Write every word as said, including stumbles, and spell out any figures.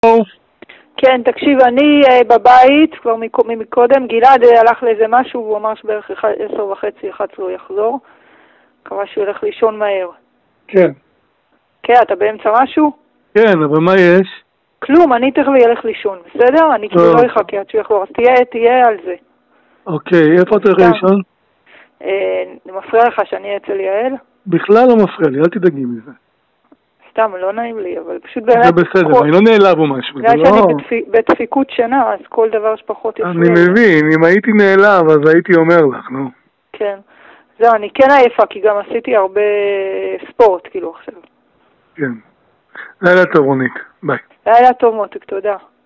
כן, תקשיב, אני uh, בבית, כבר מקודם, גלעד הלך לאיזה משהו, והוא אמר שבערך עשר וחצי, אחת עשרה הוא יחזור. קרא שהוא ילך לישון מהר. כן. כן, אתה באמצע משהו? כן, אבל מה יש? כלום, אני תכף ילך לישון, בסדר? אני כאילו לא אחכה עד שהוא יחזור, אז תהיה, תהיה על זה. אוקיי, איפה אתה הולך לישון? אה, מפריע לך שאני אצל יעל? בכלל לא מפריע לי, אל תדאגי מזה. סתם, לא נעים לי, אבל פשוט באמת... זה בסדר, אני לא נעלב או משהו. בגלל שאני בדפיקות שינה, אז כל דבר שפחות יפריע. אני מבין, אם הייתי נעלב, אז הייתי אומר לך, נו. כן. זהו, אני כן עייפה, כי גם עשיתי הרבה ספורט, כאילו, עכשיו. כן. לילה טוב, רונית. ביי. לילה טוב, מותק, תודה.